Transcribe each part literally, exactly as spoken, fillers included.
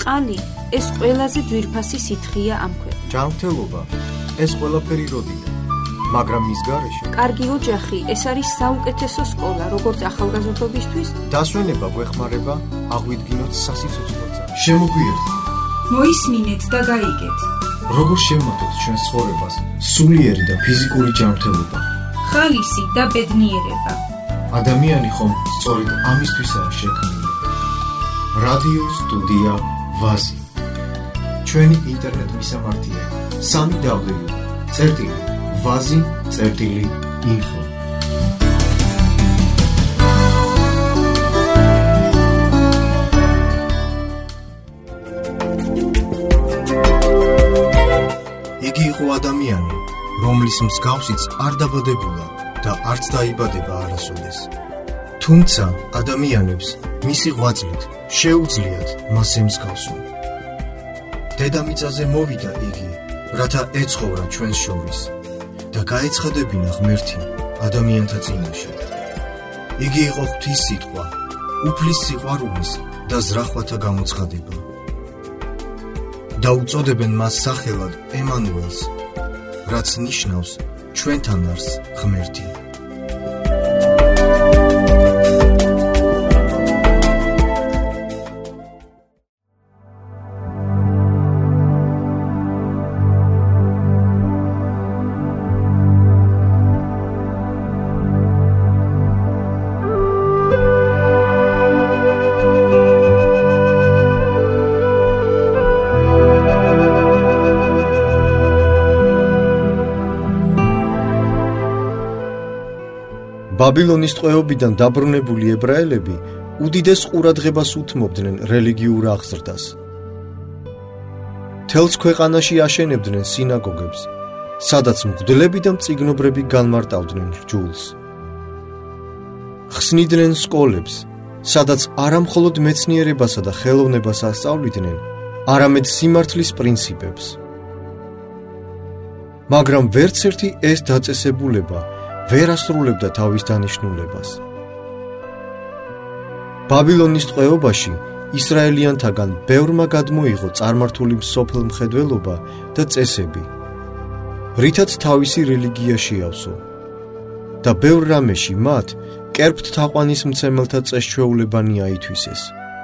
წყალი ეს ყველაზე ძვირფასი სითხეა ამ ქვეყანაში. ჯანმრთელობა ეს ყველაფერი როდია, მაგრამ მის გარეშე კარგი ოჯახი ეს არის საუკეთესო სკოლა, როგორც ახალგაზრდობისთვის. დასვენება გვეხმარება აღვიდგინოთ სასიცოცხლოზე. შემოგვიერთდეთ. მოისმინეთ და გაიგეთ. როგორ შევმართოთ ჩვენს ცხოვრებას სულიერი და ფიზიკური ჯანმრთელობა, ხალისი და ბედნიერება. ადამიანი ხომ სწორედ ამისთვისაა შექმნილი. რადიო სტუდია ვაზი. ჩვენი ინტერნეტ მისამართია სამი დაბლიუ წერტილი ვაზი წერტილი ინფო. იგი იყო ადამიანი, რომლის მსგავსიც არ დაბადებულა და არც დაიბადება არასოდეს. თუმცა ადამიანებს მისი ღვაწლით შეუძლიათ მას ემსგავსონ. დედამიწაზე მოვიდა იგი, რათა ეცხოვრა ჩვენს შორის და გაეცხადებინა ღმერთი ადამიანთა წინაშე. იგი იყო ღვთის სიტყვა, უფლის სიყვარულის და ზრახვათა გამოცხადება. და უწოდებენ მას სახელად ემანუელს, რაც ნიშნავს ჩვენთან არის ღმერთი. ბაბილონის ტყვეობიდან დაბრუნებული ებრაელები უდიდეს ყურადღებას უთმობდნენ რელიგიურ აღზრდას. მთელს ქვეყანაში აშენებდნენ სინაგოგებს, სადაც მღვდლები და მწიგნობრები განმარტავდნენ რჯულს. ხსნიდნენ სკოლებს, სადაც არა მხოლოდ მეცნიერებასა და ხელოვნებას ასწავლიდნენ, არამედ სიმართლის პრინციპებს. მაგრამ ვერც ერთი ეს დაწესებულება ვერ ასრულებდა თავის დანიშნულებას. ბაბილონის ტყვეობაში ისრაელიანთაგან ბევრმა გადმოიღო წარმართული მსოფლმხედველობა და წესები, რითაც თავისი რელიგია შეავსო და ბევრ რამეში მათ კერპთ თაყვანის მცემელთა წესჩვეულებანი აითვისეს.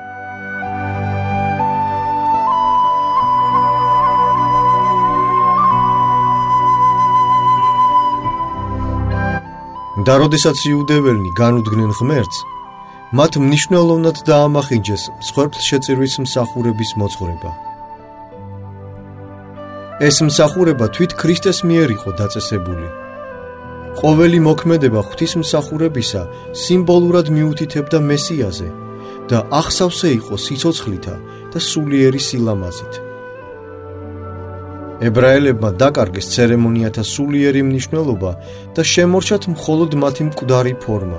და როდესაც იუდეველნი განუდგნენ ღმერთს, მათ მნიშვნელოვნად დაამახინჯეს მსხვერპლშეწირვის მსახურების მოძღვრება. ეს მსახურება თვით ქრისტეს მიერ იყო დაწესებული. ყოველი მოქმედება ღვთისმსახურებისა სიმბოლურად მიუთითებდა მესიაზე და ახსავსე იყო სიცოცხლითა და სულიერი სილამაზით. ებრაელებმა დაკარგეს ცერემონიათა სულიერი მნიშვნელობა და შემორჩათ მხოლოდ მათი მკვდარი ფორმა.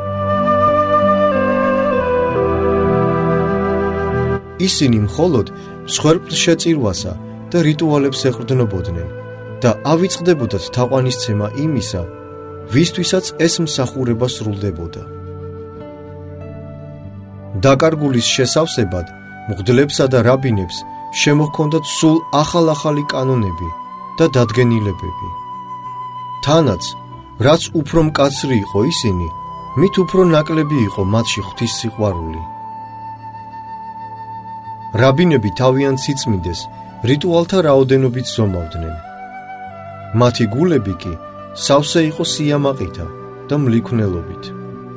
ისინი მხოლოდ მსხვერპლშეწირვასა და რიტუალებს ეყრდნობოდნენ და ავიწყდებოდათ თაყვანისცემა იმისა, ვისთვისაც ეს მსახურება სრულდებოდა. დაკარგულის შესავსებად მღვდლებსა და რაბინებს შემოჰქონდათ სულ ახალ-ახალი კანონები და დადგენილებები. თანაც, რაც უფრო მკაცრი იყო ისინი, მით უფრო ნაკლები იყო მათში ღვთის სიყვარული. რაბინები თავიანთ სიწმინდეს რიტუალთა რაოდენობით ზომავდნენ. მათი გულები კი სავსე იყო სიამაყითა და მლიქვნელობით.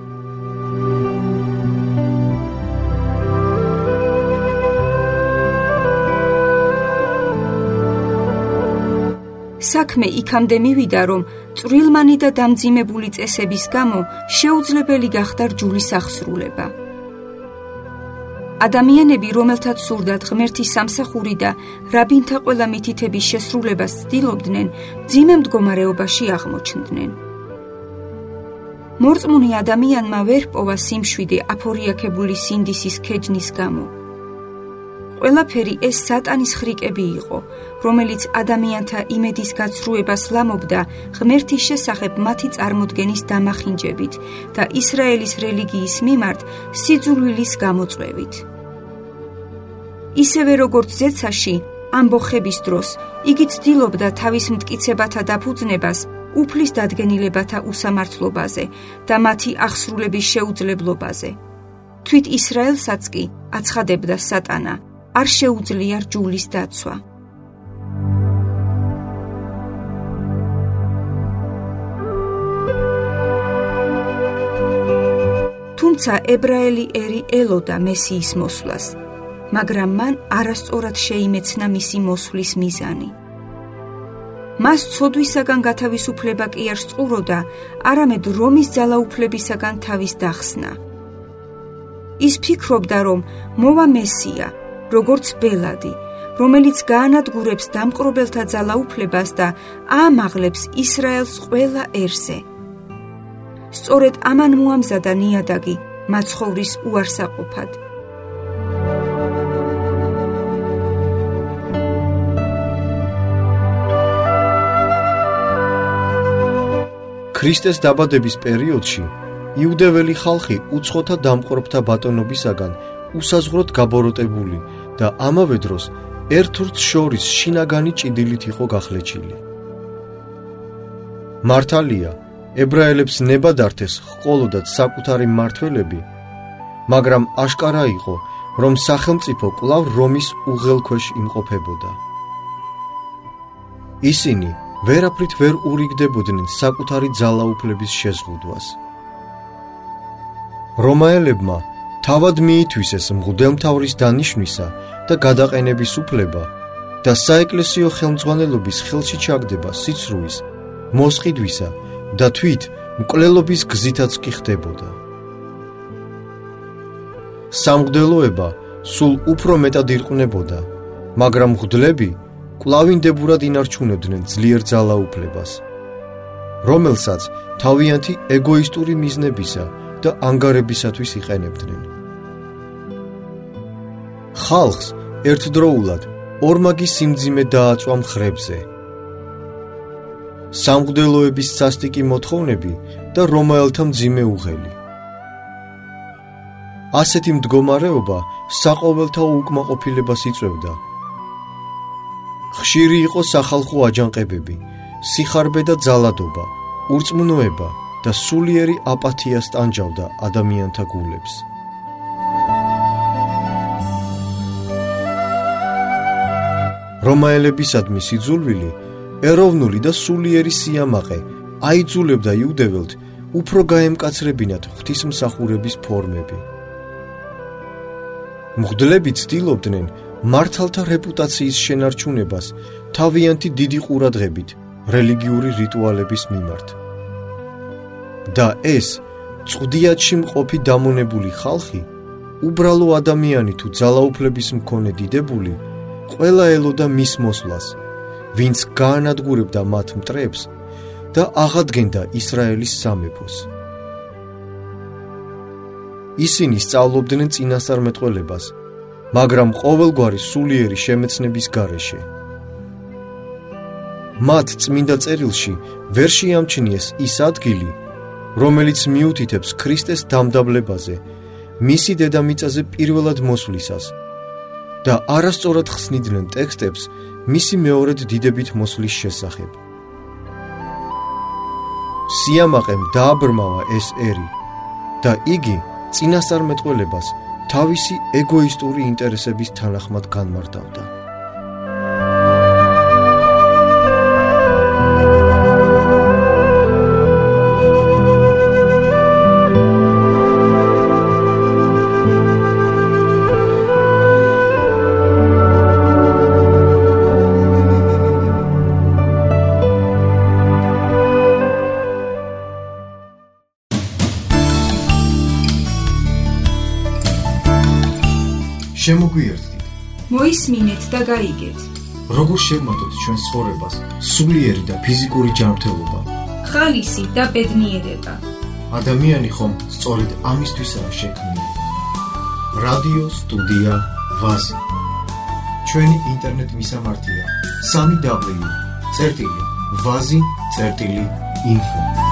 საქმე იქამდე მივიდა, რომ წვრილმანი და დამძიმებული წესების გამო შეუძლებელი გახდა რჯულის აღსრულება. ადამიანები, რომელთაც სურდათ ღმერთის სამსახური და რაბინთა ყველა მითითების შესრულებას ცდილობდნენ, მძიმე მდგომარეობაში აღმოჩნდნენ. მორწმუნე ადამიანმა ვერ პოვა სიმშვიდე აფორიაქებული სინდისის ქეჯნის გამო. ყველაფერი ეს სატანის ხრიკები იყო, რომელიც ადამიანთა იმედის გაცრუებას ლამობდა ღმერთის შესახებ მათი წარმოდგენის დამახინჯებით და ისრაელის რელიგიის მიმართ სიძულვილის გამოწვევით. ისევე როგორც ზეცაში, ამბოხების დროს, იგი ცდილობდა თავის მტკიცებათა დაფუძნებას უფლის დადგენილებათა უსამართლობაზე და მათი აღსრულების შეუძლებლობაზე. თვით ისრაელსაც კი აცხადებდა სატანა, არ შეუძლია რჯულის დაცვა. თუმცა ებრაელი ერი ელოდა მესიის მოსვლას, მაგრამ მან არასწორად შეიმეცნა მისი მოსვლის მიზანი. მას ცოდვისაგან გათავისუფლება კი არ სწყუროდა, არამედ რომის ძალაუფლებისაგან თავის დახსნა. ის ფიქრობდა, რომ მოვა მესია, როგორც ბელადი, რომელიც გაანადგურებს დამყრობელთა ძალაუფლებას და აამაღლებს ისრაელს ყველა ერზე. სწორედ ამან მოამზადა ნიადაგი მაცხოვრის უარსაყოფად. ქრისტეს დაბადების პერიოდში იუდეველი ხალხი უცხოთა დამპყრობთა ბატონობისაგან უსაზღვროდ გაბოროტებული და ამავე დროს ერთ-ურთს შორის შინაგანი ჭიდილით იყო გახლეჩილი. მართალია, ებრაელებს ნებადართეს ჰყოლოდათ საკუთარი მმართველები, მაგრამ აშკარა იყო, რომ სახელმწიფო კვლავ რომის უღელქვეშ იმყოფებოდა. ისინი ვერაფრით ვერ ურიგდებოდნენ საკუთარი ძალაუფლების შეზღუდვას. რომაელებმა თავად მიითვისეს მღვდელმთავრის დანიშვნისა და გადაყენების უფლება და საეკლესიო ხელმძღვანელობის ხელში ჩაგდება სიცრუის, მოსყიდვისა და თვით მკვლელობის გზითაც კი ხდებოდა. სამღვდელოება სულ უფრო მეტად ირყვნებოდა, მაგრამ მღვდლები კვლავინდებურად ინარჩუნებდნენ ძლიერ ძალაუფლებას, რომელსაც თავიანთი ეგოისტური მიზნებისა და ანგარებისათვის იყენებდნენ. ხალხს ერთდროულად ორმაგი სიმძიმე დააწვა მხრებზე. სამღვდელოების სასტიკი მოთხოვნები და რომაელთა მძიმე უღელი. ასეთი მდგომარეობა საყოველთაო უკმაყოფილებას იწვევდა. ხშირი იყო სახალხო აჯანყებები, სიხარბე და ძალადობა, ურწმუნოება და სულიერი აპათია სტანჯავდა ადამიანთა გულებს. რომაელებისადმი სიძულვილი, ეროვნული და სულიერი სიამაყე აიძულებდა იუდეველთ უფრო გაემკაცრებინათ ღვთისმსახურების ფორმები. მღვდლები ცდილობდნენ მართალთა რეპუტაციის შენარჩუნებას თავიანთი დიდი ყურადღებით რელიგიური რიტუალების მიმართ. და ეს წვდიათში მყოფი დამონებული ხალხი, უბრალო ადამიანი თუ ძალაუფლების მქონე დიდებული, ყველა ელოდა მის მოსვლას, ვინც გაანადგურებდა მათ მტრებს და აღადგენდა ისრაელის სამეფოს. ისინი სწავლობდნენ წინასწარმეტყველებას, მაგრამ ყოველგვარი სულიერი შემეცნების გარეშე. მათ წმინდა წერილში ვერ შეამჩნიეს ის ადგილი, რომელიც მიუთითებს ქრისტეს დამდაბლებაზე, მისი დედამიწაზე პირველად მოსვლისას და არასწორად ხსნიდნენ ტექსტებს მისი მეორედ დიდებით მოსვლის შესახებ. სიამაყემ დააბრმავა ეს ერი და იგი წინასწარმეტყველებას თავისი ეგოისტური ინტერესების თანახმად განმარტავდა. შემოგვიერთდით, მოისმინეთ და გაიგეთ. როგორ შევმატოთ ჩვენს ცხოვრებას სულიერი და ფიზიკური ჯანმრთელობა, ხალისი და ბედნიერება. ადამიანი ხომ სწორედ ამისთვისაა შექმნილი. რადიო სტუდია ვაზი. ჩვენი ინტერნეტ მისამართია: სამი დაბლიუ წერტილი ვაზი წერტილი ინფო.